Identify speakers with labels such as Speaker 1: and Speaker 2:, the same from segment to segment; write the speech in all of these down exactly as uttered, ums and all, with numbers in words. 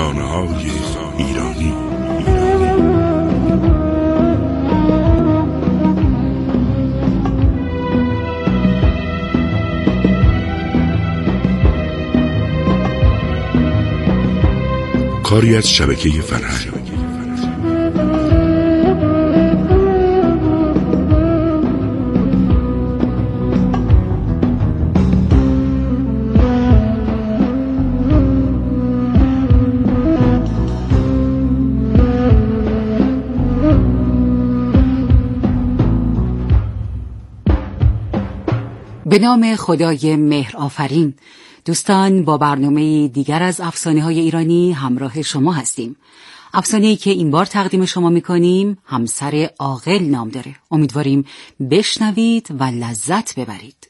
Speaker 1: افسانه‌های ایرانی. کاری از شبکه فرهنگ.
Speaker 2: به نام خدای مهر آفرین. دوستان، با برنامه دیگر از افسانه‌های ایرانی همراه شما هستیم. افسانه‌ای که این بار تقدیم شما می‌کنیم همسر عاقل نام داره. امیدواریم بشنوید و لذت ببرید.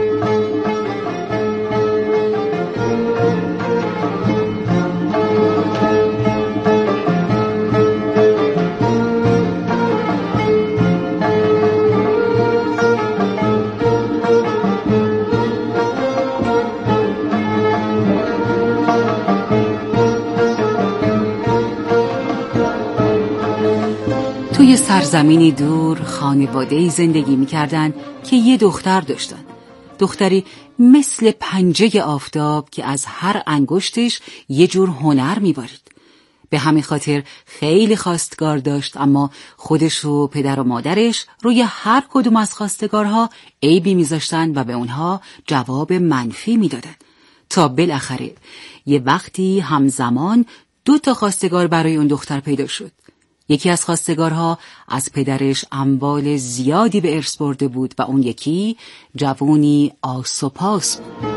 Speaker 2: توی سرزمینی دور خانواده‌ای زندگی می‌کردن که یه دختر داشتن. دختری مثل پنجه آفتاب که از هر انگشتش یه جور هنر می‌بارید. به همین خاطر خیلی خواستگار داشت، اما خودش و پدر و مادرش روی هر کدوم از خواستگارها عیبی می‌ذاشتن و به اونها جواب منفی می‌دادن. تا بالاخره یه وقتی همزمان دو تا خواستگار برای اون دختر پیدا شد. یکی از خواستگارها از پدرش اموال زیادی به ارث برده بود و اون یکی جوونی آس و پاس بود.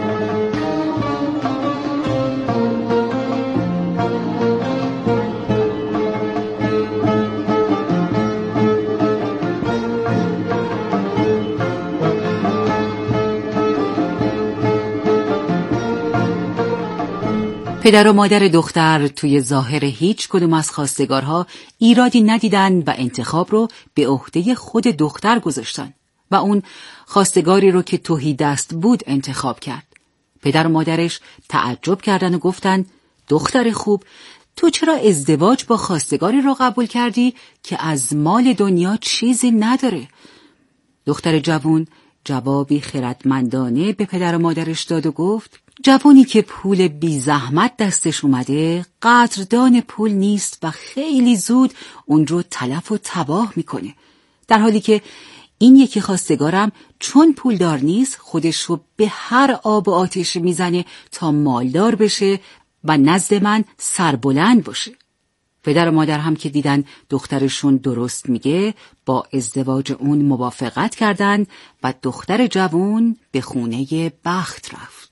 Speaker 2: پدر و مادر دختر توی ظاهر هیچ کدوم از خواستگارها ایرادی ندیدن و انتخاب رو به عهده خود دختر گذاشتن و اون خواستگاری رو که تهی دست بود انتخاب کرد. پدر و مادرش تعجب کردن و گفتن: دختر خوب، تو چرا ازدواج با خواستگاری رو قبول کردی که از مال دنیا چیزی نداره؟ دختر جوون جوابی خردمندانه به پدر و مادرش داد و گفت: جوانی که پول بی زحمت دستش اومده قدردان پول نیست و خیلی زود اون رو تلف و تباه میکنه، در حالی که این یکی خواستگارم چون پولدار نیست خودش رو به هر آب و آتش میزنه تا مالدار بشه و نزد من سربلند باشه. پدر و مادر هم که دیدن دخترشون درست میگه با ازدواج اون موافقت کردن و دختر جوون به خونه بخت رفت.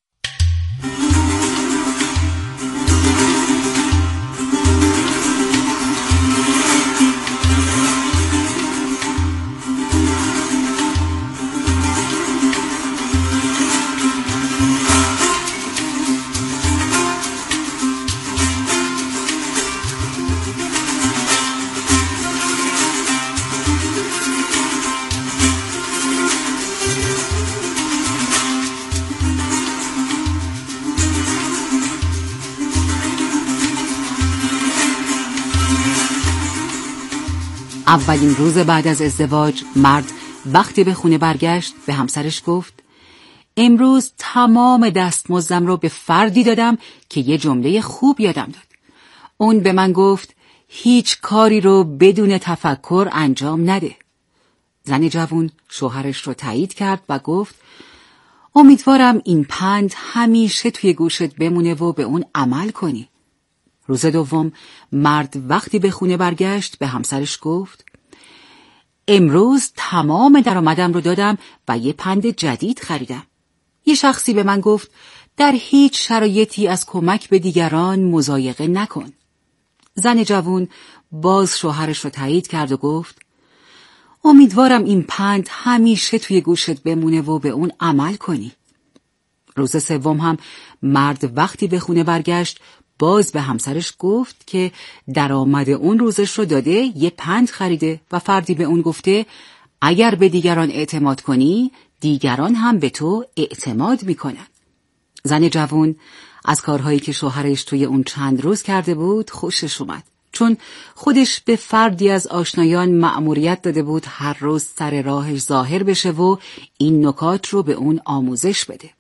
Speaker 2: اولین روز بعد از ازدواج مرد وقتی به خونه برگشت به همسرش گفت: امروز تمام دستمزدم رو به فردی دادم که یه جمله خوب یادم داد. اون به من گفت هیچ کاری رو بدون تفکر انجام نده. زن جوون شوهرش رو تایید کرد و گفت: امیدوارم این پند همیشه توی گوشت بمونه و به اون عمل کنی. روز دوم مرد وقتی به خونه برگشت به همسرش گفت: امروز تمام درآمدم رو دادم و یه پند جدید خریدم. یه شخصی به من گفت در هیچ شرایطی از کمک به دیگران مضایقه نکن. زن جوون باز شوهرش رو تایید کرد و گفت: امیدوارم این پند همیشه توی گوشت بمونه و به اون عمل کنی. روز سوم هم مرد وقتی به خونه برگشت باز به همسرش گفت که درآمد اون روزش رو داده، یه پند خریده و فردی به اون گفته اگر به دیگران اعتماد کنی دیگران هم به تو اعتماد میکنن. زن جوون از کارهایی که شوهرش توی اون چند روز کرده بود خوشش اومد، چون خودش به فردی از آشنایان مأموریت داده بود هر روز سر راهش ظاهر بشه و این نکات رو به اون آموزش بده.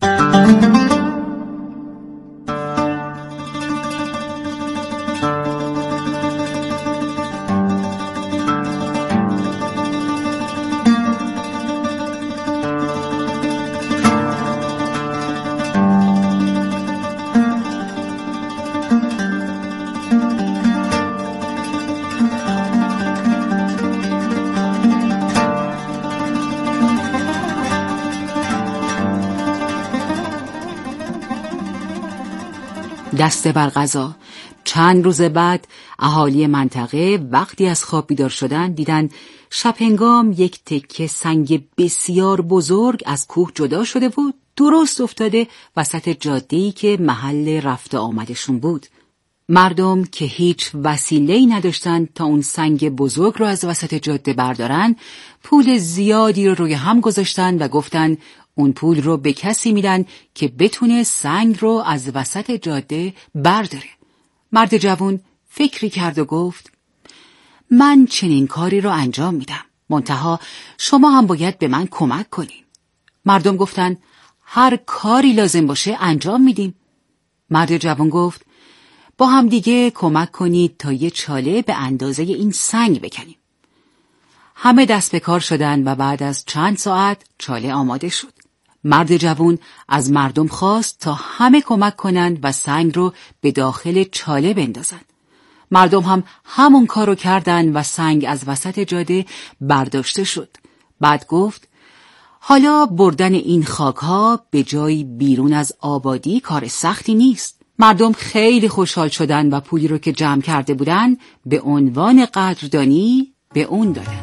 Speaker 2: دسته بر غذا. چند روز بعد اهالی منطقه وقتی از خواب بیدار شدن دیدن شب هنگام یک تکه سنگ بسیار بزرگ از کوه جدا شده و درست افتاده وسط جاده‌ای که محل رفت آمدشون بود. مردم که هیچ وسیله‌ای نداشتن تا اون سنگ بزرگ رو از وسط جاده بردارن، پول زیادی رو روی هم گذاشتن و گفتن اون پول رو به کسی میدن که بتونه سنگ رو از وسط جاده برداره. مرد جوان فکری کرد و گفت من چنین کاری رو انجام میدم، منتها شما هم باید به من کمک کنین. مردم گفتن هر کاری لازم باشه انجام میدیم. مرد جوان گفت با هم دیگه کمک کنید تا یه چاله به اندازه این سنگ بکنیم. همه دست به کار شدن و بعد از چند ساعت چاله آماده شد. مرد جوان از مردم خواست تا همه کمک کنند و سنگ رو به داخل چاله بندازن. مردم هم همون کارو کردن و سنگ از وسط جاده برداشته شد. بعد گفت حالا بردن این خاک‌ها به جای بیرون از آبادی کار سختی نیست. مردم خیلی خوشحال شدن و پولی رو که جمع کرده بودن به عنوان قدردانی به اون دادن.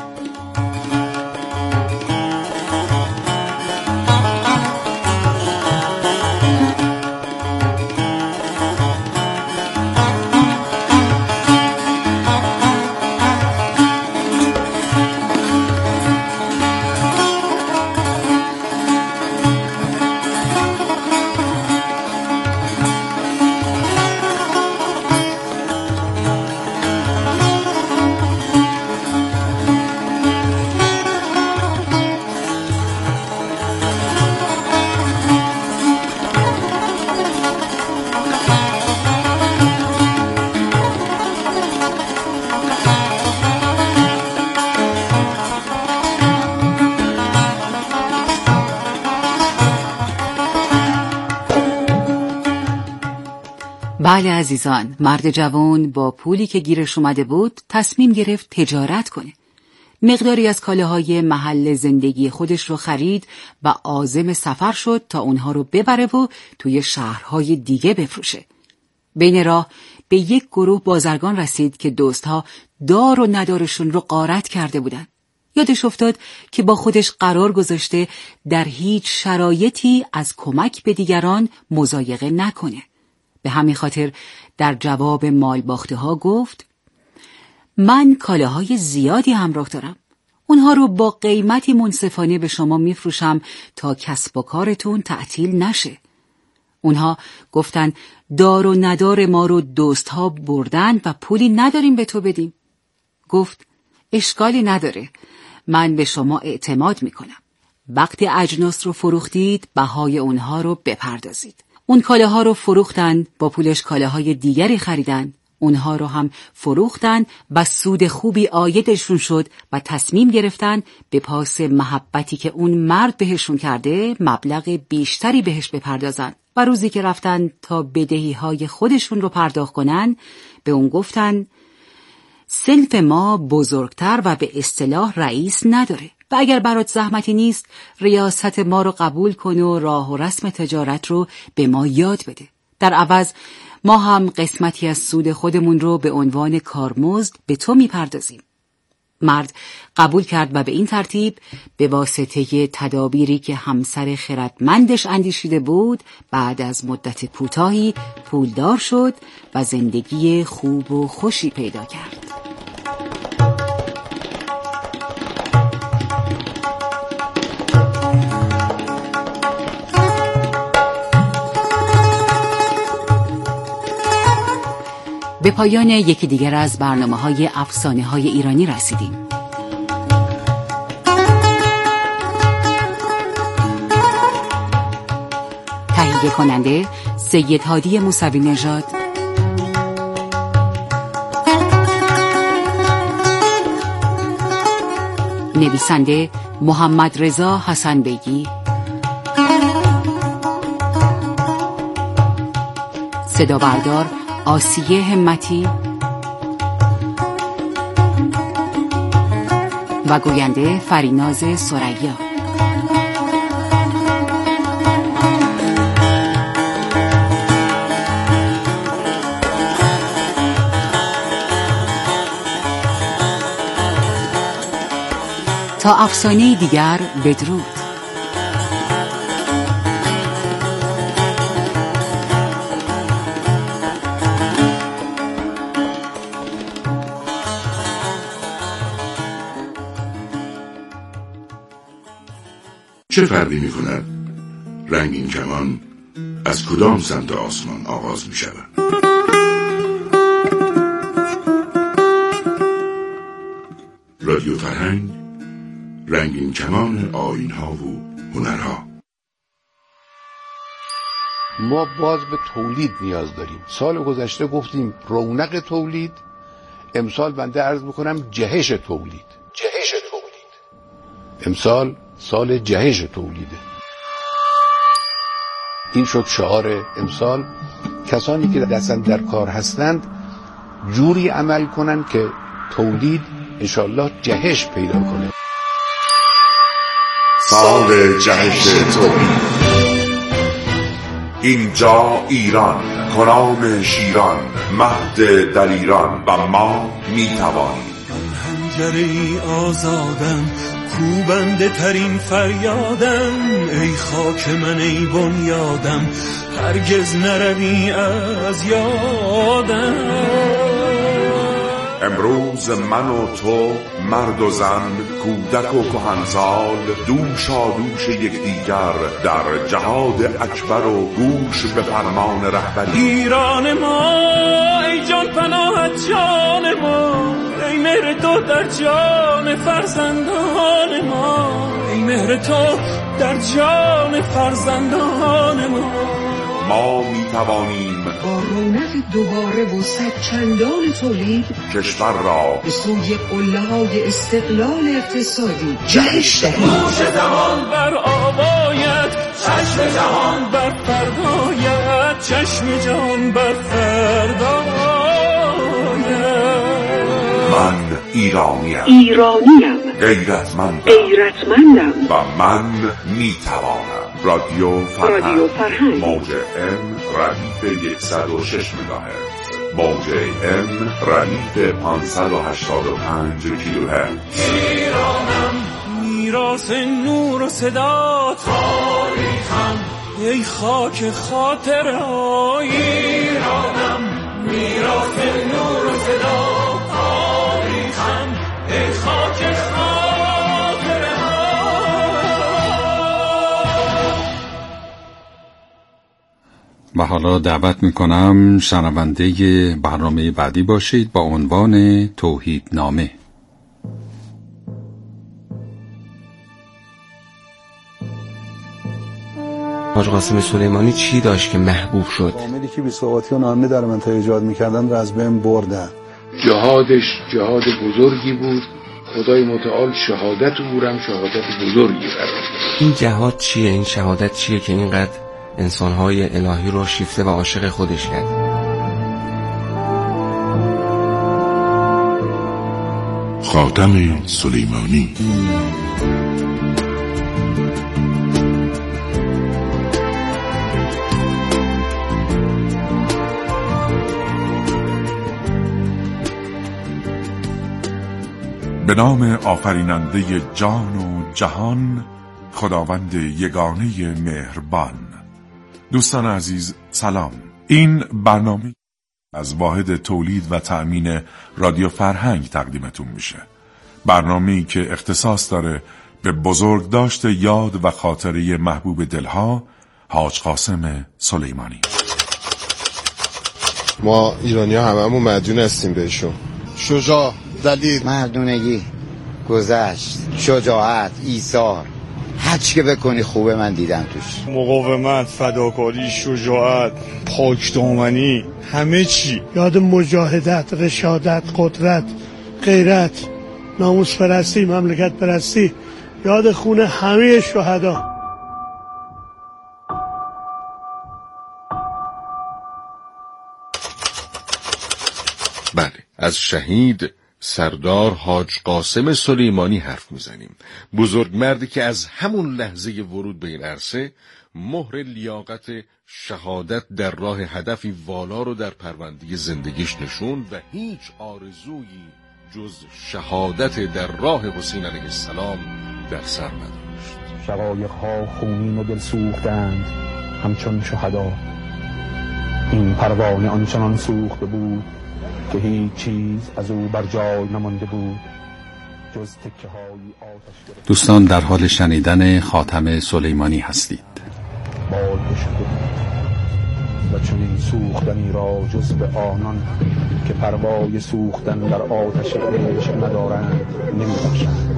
Speaker 2: بله عزیزان، مرد جوان با پولی که گیرش اومده بود تصمیم گرفت تجارت کنه. مقداری از کالاهای محل زندگی خودش رو خرید و عازم سفر شد تا اونها رو ببره و توی شهرهای دیگه بفروشه. بین راه به یک گروه بازرگان رسید که دوستها دار و ندارشون رو غارت کرده بودن. یادش افتاد که با خودش قرار گذاشته در هیچ شرایطی از کمک به دیگران مضایقه نکنه. به همین خاطر در جواب مال باخته ها گفت من کالاهای زیادی همراه دارم. اونها رو با قیمتی منصفانه به شما میفروشم تا کسب و کارتون تعطیل نشه. اونها گفتن دار و ندار ما رو دوست ها بردن و پولی نداریم به تو بدیم. گفت اشکالی نداره، من به شما اعتماد میکنم. وقتی اجناس رو فروختید بهای اونها رو بپردازید. اون کالاها رو فروختن، با پولش کالاهای دیگری خریدن. اونها رو هم فروختن و سود خوبی عایدشون شد و تصمیم گرفتن به پاس محبتی که اون مرد بهشون کرده مبلغ بیشتری بهش بپردازن و روزی که رفتن تا بدهی‌های خودشون رو پرداخت کنن به اون گفتن صنف ما بزرگتر و به اصطلاح رئیس نداره و اگر برات زحمتی نیست ریاست ما رو قبول کن و راه و رسم تجارت رو به ما یاد بده. در عوض ما هم قسمتی از سود خودمون رو به عنوان کارمزد به تو میپردازیم. مرد قبول کرد و به این ترتیب به واسطه تدابیری که همسر خردمندش اندیشیده بود بعد از مدت کوتاهی پولدار شد و زندگی خوب و خوشی پیدا کرد. به پایان یکی دیگر از برنامه‌های افسانه‌های ایرانی رسیدیم. تهیه کننده سید هادی موسوی نژاد، نویسنده محمد رضا حسن بیگی، صدا بردار آسیه همتی و گوینده فریناز ثریا. تا افسانه دیگر، بدرود.
Speaker 1: چه فرقی می کند رنگین کمان از کدام سمت آسمان آغاز می شود؟ رادیو فرهنگ، رنگین کمان آیین‌ها و هنرها.
Speaker 3: ما باز به تولید نیاز داریم. سال گذشته گفتیم رونق تولید، امسال بنده عرض میکنم جهش تولید. جهش تولید. امسال سال جهش تولیده. این شد شعار امسال. کسانی که دستن در کار هستند جوری عمل کنند که تولید انشالله جهش پیدا کنه.
Speaker 4: سال جهش تولید. اینجا ایران، کنام شیران، مهد دلیران و ما میتوانیم.
Speaker 5: هنجره آزادم، کوبنده ترین فریادم، ای خاک من ای بنیادم، هرگز نروی از یادم.
Speaker 4: امروز من و تو، مرد و زن، کودک و کهنسال، دوشا دوش یکدیگر در جهاد اکبر و گوش به فرمان رهبری.
Speaker 5: ایران ما ای جان پناهت جان ما، ای مهر تو در جان فرزندان ما، ای مهر تو در جان فرزندان ما.
Speaker 4: ما می توانیم
Speaker 6: با رونق دوباره و صد چندان تولید
Speaker 4: کشور را
Speaker 6: به سوی قله‌های استقلال اقتصادی جهش دهیم.
Speaker 5: نوش زمان بر آبایت، چشم جهان بر فردایت، چشم جهان بر فردایت.
Speaker 4: من ایرانیم،
Speaker 6: ایرانیم،
Speaker 4: غیرتمندم،
Speaker 6: غیرتمندم
Speaker 4: و من می توانم. رادیو فرهنگ،
Speaker 6: رادیو فرهنگ،
Speaker 4: موج ام ردیف صد و شش مگاهرتز، موج ام ردیف پانصد و هشتاد و پنج کیلوهرتز.
Speaker 5: ایرانم میراث نور و صدا تاریخم، ای خاک خاطرهای ایرانم. میراث نور و صدا تاریخم، ای خاک خاطرهای.
Speaker 7: و حالا دعوت میکنم شنونده برنامه بعدی باشید با عنوان توحیدنامه.
Speaker 8: حاج قاسم سلیمانی چی داشت که محبوب شد؟
Speaker 9: عاملی که بی‌ثباتی و ناامنی در منطقه ایجاد میکردن رو از بین بردن.
Speaker 3: جهادش جهاد بزرگی بود. خدای متعال شهادت او هم شهادت بزرگی قرار داد.
Speaker 8: این جهاد چیه؟ این شهادت چیه که اینقدر انسانهای الهی رو شیفته و عاشق خودش کرد؟
Speaker 1: خاتم سلیمانی.
Speaker 4: به نام آفریننده جان و جهان، خداوند یگانه مهربان. دوستان عزیز سلام. این برنامه از واحد تولید و تأمین رادیو فرهنگ تقدیمتون میشه. برنامه‌ای که اختصاص داره به بزرگداشت یاد و خاطره محبوب دلها حاج قاسم سلیمانی.
Speaker 10: ما ایرانی ها هممون مدیون هستیم بهشون. شجاع، دلیر،
Speaker 11: مردونگی، گذشت، شجاعت، ایثار، هر چی که بکنی خوبه من دیدم توش.
Speaker 12: مقاومت، فداکاری، شجاعت، پاکدامنی، همه چی.
Speaker 13: یاد مجاهدت، رشادت، قدرت، غیرت، ناموس پرستی، مملکت پرستی، یاد خون همه شهدا.
Speaker 4: بله، از شهید سردار حاج قاسم سلیمانی حرف میزنیم. بزرگ مردی که از همون لحظه ورود به این عرصه مهر لیاقت شهادت در راه هدفی والا رو در پرونده زندگیش نشوند و هیچ آرزویی جز شهادت در راه حسین علیه السلام در سر نداشت.
Speaker 14: شقایق‌ها خونین و دل سوختند همچون شهدا. این پروانه آنچنان سوخته بود که هیچ چیز از او بر جای نمانده بود جز تکه های آتش گرفته.
Speaker 7: دوستان در حال شنیدن خاتم سلیمانی هستید.
Speaker 14: بال کشیده بود و چنین سوختنی را جز به آنان که پروای سوختن در آتش عشق ندارند نمی‌بخشند.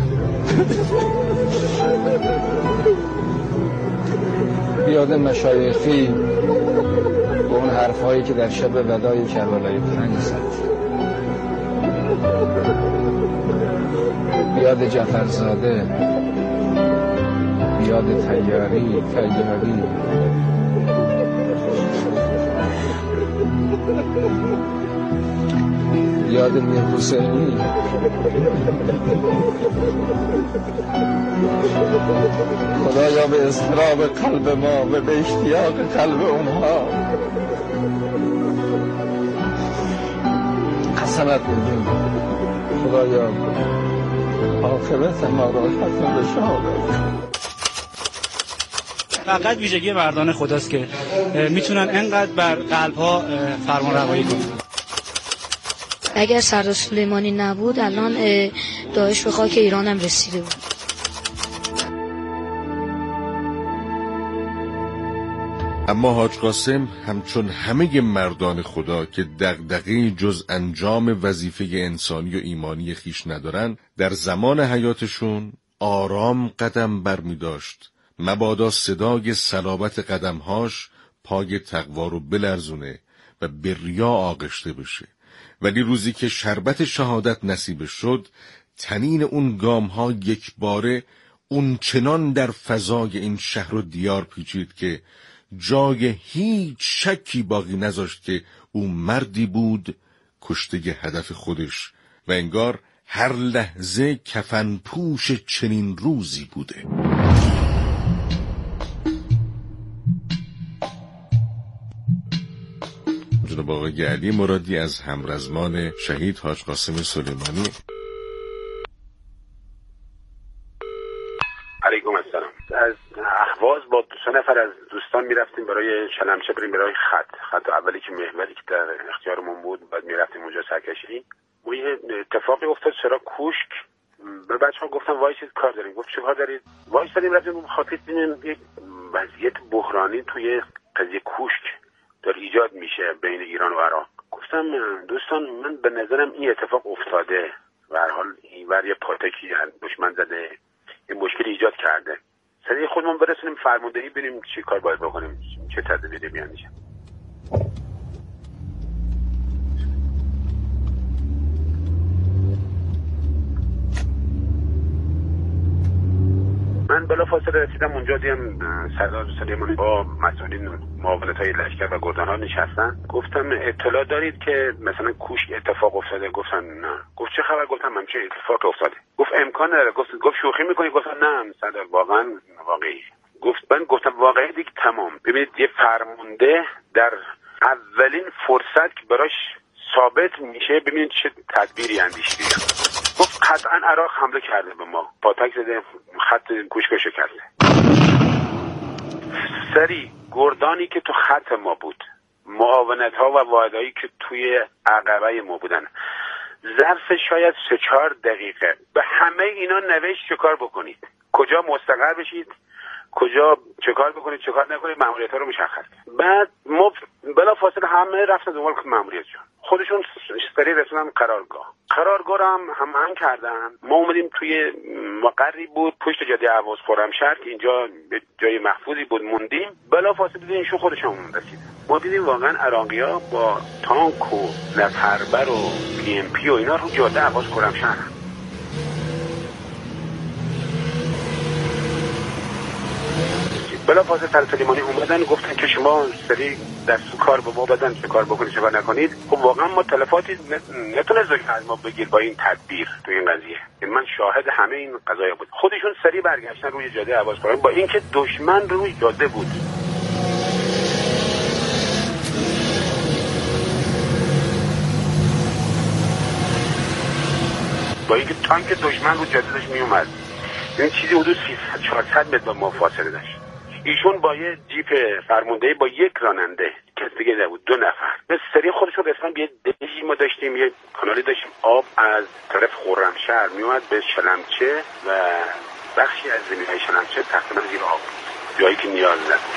Speaker 15: یاد مشایخی به اون حرفایی که در شب وداع کربلای پنج زد. یاد جعفرزاده، یاد تیاری تیاری یاد میر حسینی. خدایا به اضطراب قلب ما و به اشتیاق قلب اونها قسمت بدیم. خدایا عاقبت ما را حسن به شهادت.
Speaker 16: فقط ویژگی مردان خداست که میتونن انقدر بر قلب‌ها فرمان روایی کنن.
Speaker 17: اگر سردار سلیمانی نبود الان داعش به خاک ایران هم رسیده بود.
Speaker 4: اما حاج قاسم همچون همه مردان خدا که دغدغه‌ای جز انجام وظیفه انسانی و ایمانی خیش ندارن، در زمان حیاتشون آرام قدم برمی داشت، مبادا صدای صلابت قدمهاش پای تقوا رو بلرزونه و به ریا آغشته بشه. ولی روزی که شربت شهادت نصیب شد، تنین اون گامها یک باره اون چنان در فضای این شهر و دیار پیچید که جای هیچ شکی باقی نذاشت که او مردی بود کشته هدف خودش و انگار هر لحظه کفن پوش چنین روزی بوده. جناب آقای علی مرادی از همرزمان شهید حاج قاسم سلیمانی.
Speaker 18: علیکم السلام. از اهواز با دو سه نفر از دوستان میرفتیم برای شلمچه، بریم برای خط خط اولی که محوری که در اختیارمون بود، بعد میرفتیم اونجا سرکشی. و یه اتفاقی افتاد، چرا کوشک به بچه‌ها گفتم وایسید کار داریم. گفت چه کار دارید؟ وایسادیم رفتیم خاطر ببینیم یک وضعیت بحرانی توی قضیه کوشک داره ایجاد میشه بین ایران و عراق. گفتم دوستان من به نظرم این اتفاق افتاده و هر حال اینور یه پاتکی دشمن زده، این مشکل ایجاد کرده. سریع خودمون برسونیم فرماندهی، بریم چی کار باید بکنیم، چه تدبیری بیاندیشیم. من بلا فاصله رسیدم اونجا، دیدم سردار سلیمانی با مسئولین معاونت‌های لشکر و گردان‌ها نشستن. گفتم اطلاع دارید که مثلا کوشک اتفاق افتاده؟ گفتن نه. گفت چه خبر؟ گفتم همچین اتفاق افتاده. گفت امکان نداره. گفت گفت شوخی می‌کنی؟ گفتم نه سردار واقعا واقعی. گفت من گفتم واقعی دیگه تمام. ببینید یه فرمانده در اولین فرصت که براش ثابت میشه ببینید چه تدبیری اندیشیده. گفت قطعا عراق حمله کرده به ما، پاتک زده، خط کوشک شکسته. سری گردانی که تو خط ما بود، معاونت ها و واحدهایی که توی عقبه ما بودن، ظرف شاید سه چهار دقیقه به همه اینا نوشت چه کار بکنید، کجا مستقر بشید، کجا چه کار بکنید چه کار نکنید مأموریت‌ها رو مشخص کرد. بعد ما بلا فاصله همه رفتن دنبال مأموریتشون، خودشون سری رسوندن قرارگاه. قرارگاه رو هم هماهنگ کردن. ما اومدیم توی مقری بود پشت جاده اهواز خرمشهر که اینجا به جای محفوظی بود موندیم. بلا فاصله دیدیم ایشون خودشون رسیدن. ما دیدیم واقعا عراقی‌ها با تانک و لفربر و پی ام پی و اینا رو جاده اهواز خرمشهر. بلا فاصله سر سلیمانی اومدن گفتن که شما سری دست کار به ما بدن چه کار بکنید چه کار نکنید. خب واقعا ما تلفاتی نتونست از ما بگیر با این تدبیر تو این قضیه. من شاهد همه این قضایا بود. خودشون سری برگشتن روی جاده اهواز خرمشهر با اینکه دشمن روی جاده بود. با اینکه تانک دشمن رو جاده داشت می اومد. این چیزی حدود سیصد چهارصد متر با ما فاصله داشت. ایشون با یه جیپ فرمانده با یک راننده کس دیگه نبود، دو نفر به سری خودشون رسیدن. یه دهی ما داشتیم، یه کانالی داشتیم آب از طرف خرمشهر میومد به شلمچه و بخشی از زمین‌های شلمچه تقریبا زیر آب جایی که نیاز نداشت.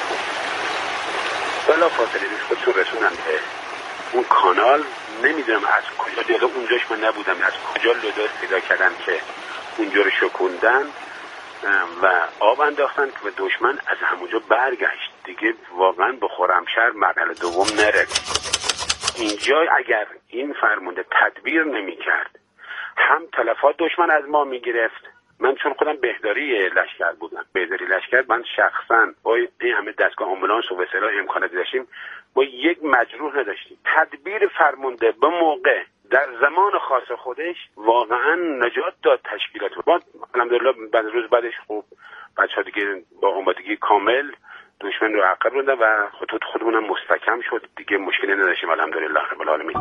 Speaker 18: بلا فاصله خودشون رسوندن به اون کانال. نمیدونم از کجا دیگه اونجاش من نبودم، از کجا لودا پیدا کردن که اونجا رو شکوندن و آب انداختن که به دشمن از همونجا برگشت دیگه واقعا به خرمشهر مرحله دوم نرد. اینجا اگر این فرمانده تدبیر نمی کرد هم تلفات دشمن از ما می گرفت. من چون خودم بهداری لشکر بودم، بهداری لشکر، من شخصا با این همه دستگاه آمبولانس و وسایل امکانات داشتیم با یک مجروح نداشتیم. تدبیر فرمانده به موقع در زمان خاص خودش واقعا نجات داد تشکیلات. ما الحمدلله بعد روز بعدش خوب بچه‌ها دیگه با آمادگی کامل دشمن رو عقب روندن و خطوط خودمونم مستحکم شد دیگه، مشکلی نداشتیم الحمدلله رب العالمین.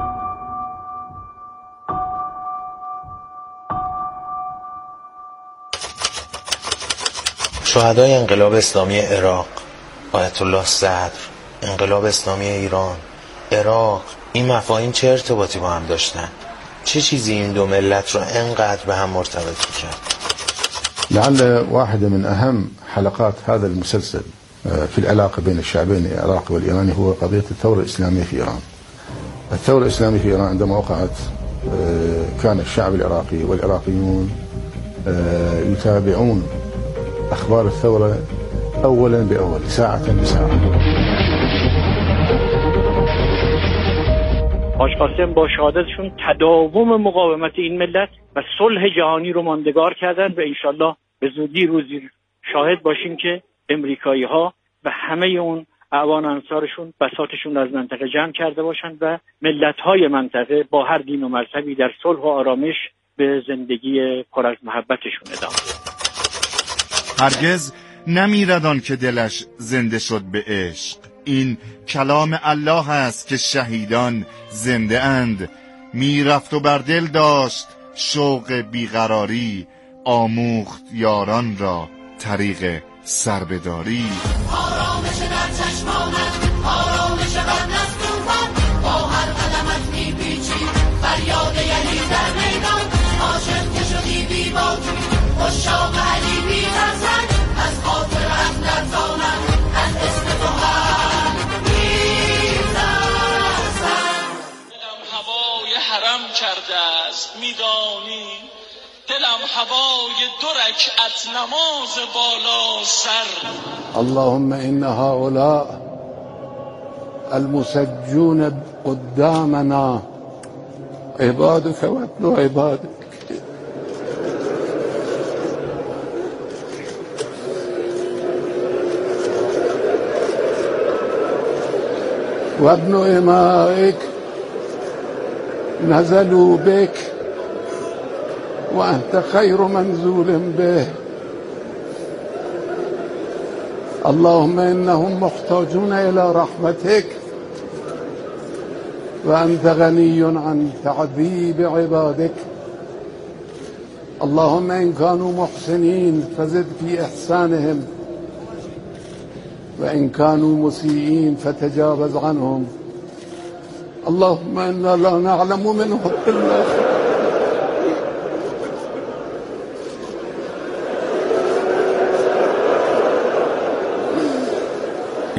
Speaker 19: شهدای انقلاب اسلامی عراق، آیت الله صدر، انقلاب اسلامی ایران، عراق، این مفاهیم چه ارتباطی با هم داشتن؟ چه چیزی این دو ملت رو انقدر به هم مرتبط می‌کرد؟
Speaker 9: لعل واحدة من أهم حلقات هذا المسلسل في العلاقة بين الشعبين العراقي والإيراني هو قضية الثورة الإسلامية في إيران. الثورة الإسلامية في إيران عندما وقعت كان الشعب العراقي والعراقيون يتابعون أخبار الثورة أولا بأول، ساعة بساعة.
Speaker 16: حاج قاسم با شهادتشون تداوم مقاومت این ملت و صلح جهانی رو ماندگار کردن و انشالله به زودی روزی شاهد باشیم که امریکایی ها و همه اون اعوان انصارشون بساطشون از منطقه جمع کرده باشند و ملت های منطقه با هر دین و مذهبی در صلح و آرامش به زندگی پر از محبتشون ادامه.
Speaker 20: هرگز نمیرد آن که دلش زنده شد به عشق. این کلام الله است که شهیدان زنده اند. میرفت و بر دل داشت شوق بیقراری، آموخت یاران را طریق سربداری.
Speaker 21: آرامش در چشمانت، آرامش بر نستوفت، با هر قدمت میپیچی فریاد یلی در میدان. عاشق که شدی بی باکی، عشاق علی بی ترسد، از خاطر هم لرزانم، از اسم تو هم میترسم. دلم هوای حرم کرده است میدانی، دلم هوای دو رکعت نماز بالا سر.
Speaker 3: اللهم ان هؤلاء المسجون قدامنا عبادك وابن عبادك، وابن امائك نزلوا بك وأنت خير منزول به. اللهم إنهم محتاجون إلى رحمتك وأنت غني عن تعذيب عبادك. اللهم إن كانوا محسنين فزد في إحسانهم، وإن كانوا مسيئين فتجاوز عنهم. اللهم إنا لا نعلم منهم إلا خير.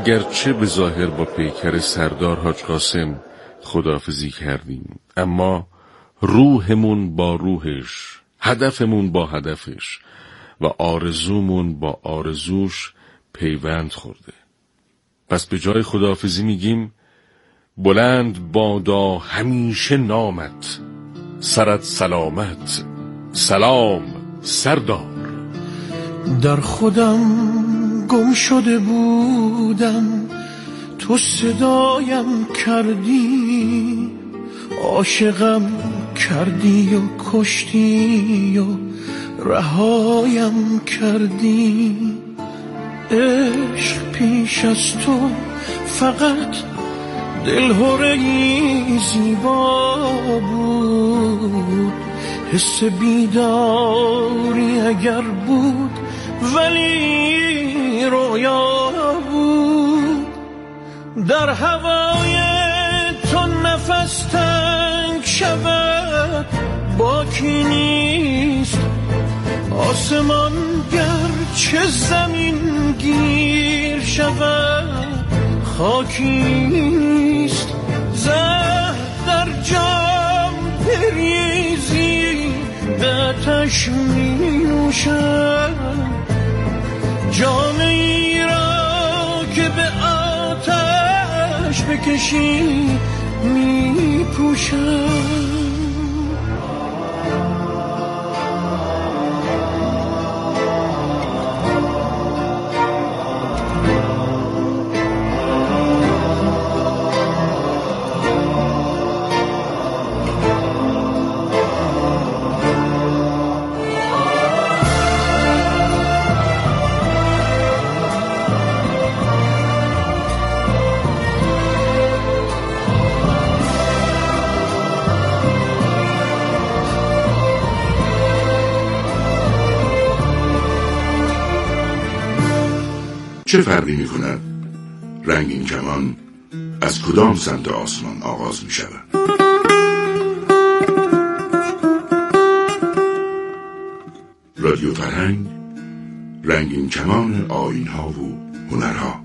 Speaker 2: اگرچه به ظاهر با پیکر سردار حاج قاسم خداحافظی کردیم، اما روحمون با روحش، هدفمون با هدفش و آرزومون با آرزوش پیوند خورده. پس به جای خداحافظی میگیم بلند بادا همیشه نامت، سرت سلامت، سلام سردار.
Speaker 13: در خودم گم شده بودم، تو صدایم کردی، عاشقم کردی و کشتی و رهایم کردی. عشق پیش از تو فقط دلهره‌ای زیبا بود، حس بیداری اگر بود ولی رویا بود. در هوای تو نفس تنگ شود باکی نیست، آسمان گرچه زمین گیر شود خاکی نیست. زهر در جام بریزی به آتش می نوشم، جام ای را که به آتش بکشی می پوشم.
Speaker 1: چه فرقی می کند رنگین کمان از کدام سمت آسمان آغاز می شود؟ رادیو فرهنگ، رنگین کمان آیین‌ها و هنرها.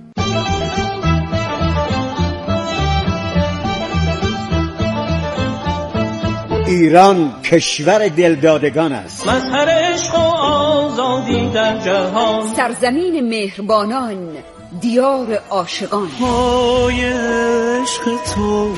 Speaker 22: ایران کشور دلدادگان است،
Speaker 5: مظهر عشق و آزادی در جهان،
Speaker 23: سرزمین مهربانان، دیار عاشقان.
Speaker 5: پای عشق تو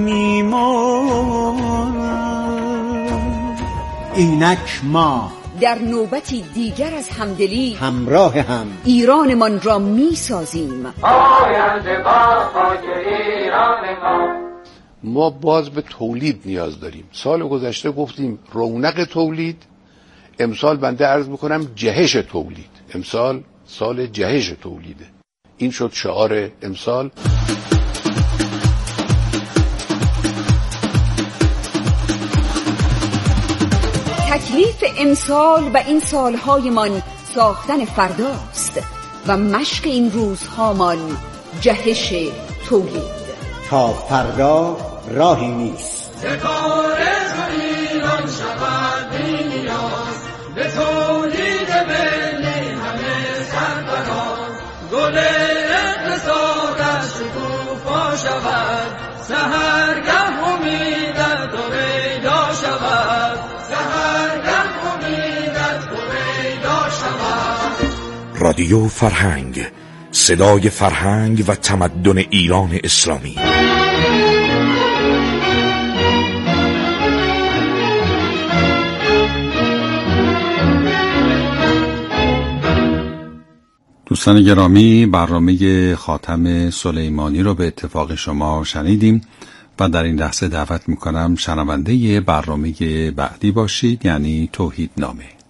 Speaker 5: میمانم،
Speaker 22: اینک ما
Speaker 23: در نوبتی دیگر از همدلی
Speaker 22: همراه هم
Speaker 23: ایرانمان را میسازیم.
Speaker 21: آینده با خاک ایران ما.
Speaker 3: ما باز به تولید نیاز داریم. سال گذشته گفتیم رونق تولید، امسال بنده عرض میکنم جهش تولید. امسال سال جهش تولیده. این شد شعار امسال.
Speaker 23: تکلیف امسال و این سالهایمان ساختن فرداست و مشق این روزهامان جهش تولید.
Speaker 22: تا فردا راهی نیست.
Speaker 21: ز کار تو ایران شود نیاز، به تولید ملی همه سرفراز. گل اقتصادش شکوفا شود، سحرگه امیدت تو پیدا شود، سحرگه امیدت تو پیدا شود.
Speaker 24: رادیو فرهنگ، صدای فرهنگ و تمدن ایران اسلامی.
Speaker 7: دوستان گرامی، برنامه خاتم سلیمانی رو به اتفاق شما شنیدیم و در این لحظه دعوت میکنم شنونده برنامه بعدی باشید، یعنی توحید نامه.